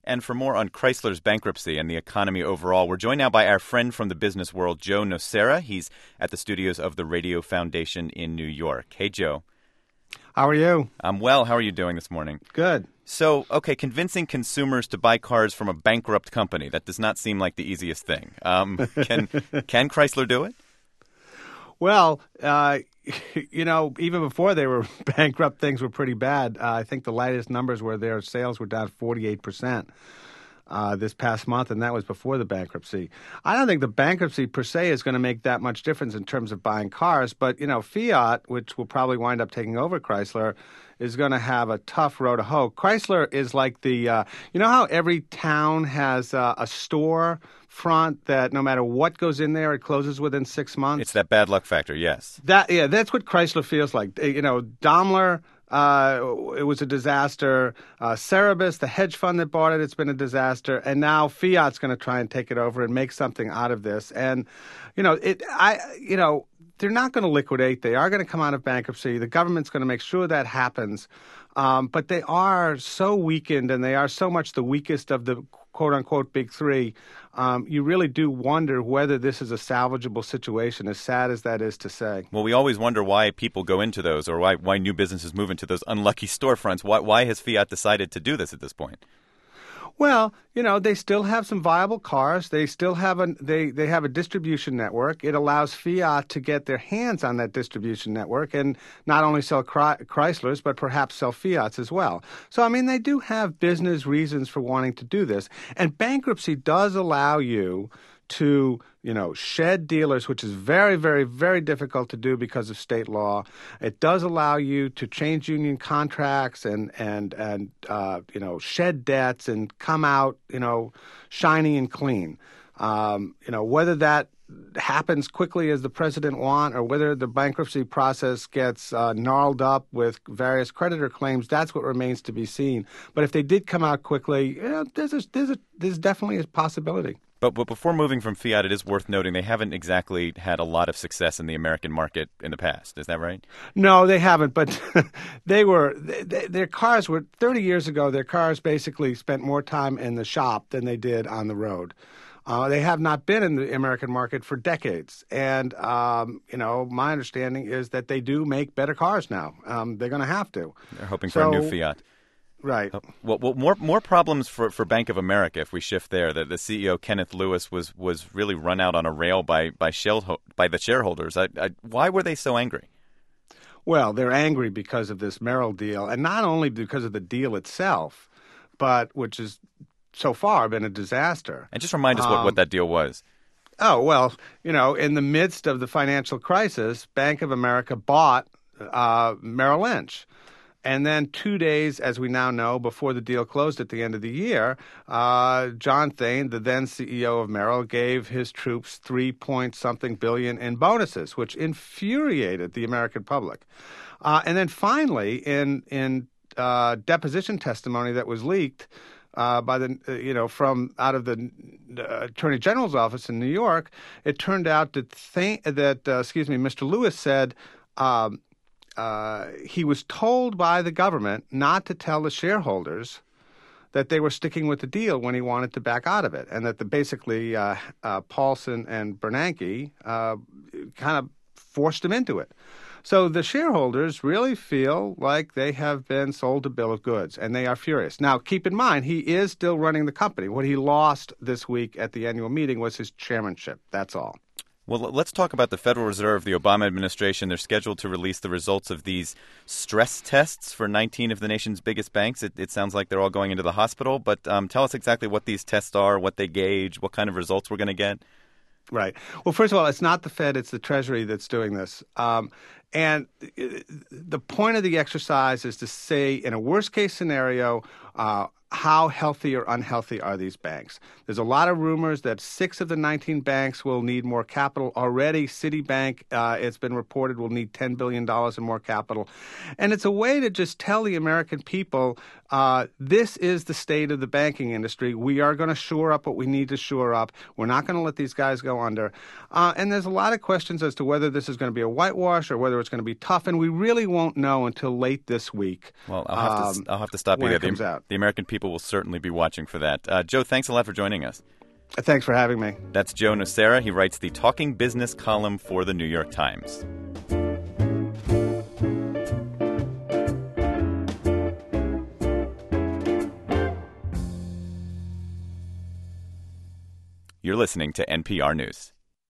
And for more on Chrysler's bankruptcy and the economy overall, we're joined now by our friend from the business world, Joe Nocera. He's at the studios of the Radio Foundation in New York. Hey, Joe. How are you? I'm well. How are you doing this morning? Good. So, okay, convincing consumers to buy cars from a bankrupt company, that does not seem like the easiest thing. Can Chrysler do it? Well, even before they were bankrupt, things were pretty bad. I think the latest numbers were their sales were down 48% this past month, and that was before the bankruptcy. I don't think the bankruptcy per se is going to make that much difference in terms of buying cars, but, Fiat, which will probably wind up taking over Chrysler, is going to have a tough road to hoe. Chrysler is like the, how every town has a store front that no matter what goes in there, it closes within 6 months? It's that bad luck factor, yes. That's what Chrysler feels like. Daimler, it was a disaster. Cerebus, the hedge fund that bought it, it's been a disaster. And now Fiat's going to try and take it over and make something out of this. And, they're not going to liquidate. They are going to come out of bankruptcy. The government's going to make sure that happens. But they are so weakened, and they are so much the weakest of the quote-unquote big three. You really do wonder whether this is a salvageable situation, as sad as that is to say. Well, we always wonder why people go into those, or why new businesses move into those unlucky storefronts. Why has Fiat decided to do this at this point? Well, they still have some viable cars. They still have they have a distribution network. It allows Fiat to get their hands on that distribution network and not only sell Chryslers, but perhaps sell Fiats as well. So, they do have business reasons for wanting to do this. And bankruptcy does allow you to, shed dealers, which is very, very, very difficult to do because of state law. It does allow you to change union contracts and shed debts and come out, shiny and clean. Whether that happens quickly as the president wants or whether the bankruptcy process gets gnarled up with various creditor claims, that's what remains to be seen. But if they did come out quickly, there's definitely a possibility. But before moving from Fiat, it is worth noting they haven't exactly had a lot of success in the American market in the past. Is that right? No, they haven't. But their cars were 30 years ago. Their cars basically spent more time in the shop than they did on the road. They have not been in the American market for decades. And, my understanding is that they do make better cars now. They're going to have to. They're hoping for a new Fiat. Right. Well, more problems for Bank of America if we shift there. The CEO, Kenneth Lewis, was really run out on a rail by the shareholders. Why were they so angry? Well, they're angry because of this Merrill deal, and not only because of the deal itself, but which has so far been a disaster. And just remind us what that deal was. Oh, well, in the midst of the financial crisis, Bank of America bought Merrill Lynch. And then 2 days, as we now know, before the deal closed at the end of the year, John Thain, the then CEO of Merrill, gave his troops $3-point-something billion in bonuses, which infuriated the American public. And then finally, in deposition testimony that was leaked by from out of the Attorney General's office in New York, it turned out that Mr. Lewis said. He was told by the government not to tell the shareholders that they were sticking with the deal when he wanted to back out of it, and that basically Paulson and Bernanke kind of forced him into it. So the shareholders really feel like they have been sold a bill of goods, and they are furious. Now, keep in mind, he is still running the company. What he lost this week at the annual meeting was his chairmanship. That's all. Well, let's talk about the Federal Reserve, the Obama administration. They're scheduled to release the results of these stress tests for 19 of the nation's biggest banks. It sounds like they're all going into the hospital. But tell us exactly what these tests are, what they gauge, what kind of results we're going to get. Right. Well, first of all, it's not the Fed, it's the Treasury that's doing this. And the point of the exercise is to say, in a worst-case scenario, how healthy or unhealthy are these banks? There's a lot of rumors that 6 of the 19 banks will need more capital. Already, Citibank, it's been reported, will need $10 billion in more capital. And it's a way to just tell the American people, this is the state of the banking industry. We are going to shore up what we need to shore up. We're not going to let these guys go under. And there's a lot of questions as to whether this is going to be a whitewash or whether it's going to be tough. And we really won't know until late this week. Well, I'll have to stop you there. The American people people will certainly be watching for that. Joe, thanks a lot for joining us. Thanks for having me. That's Joe Nocera. He writes the Talking Business column for the New York Times. You're listening to NPR News.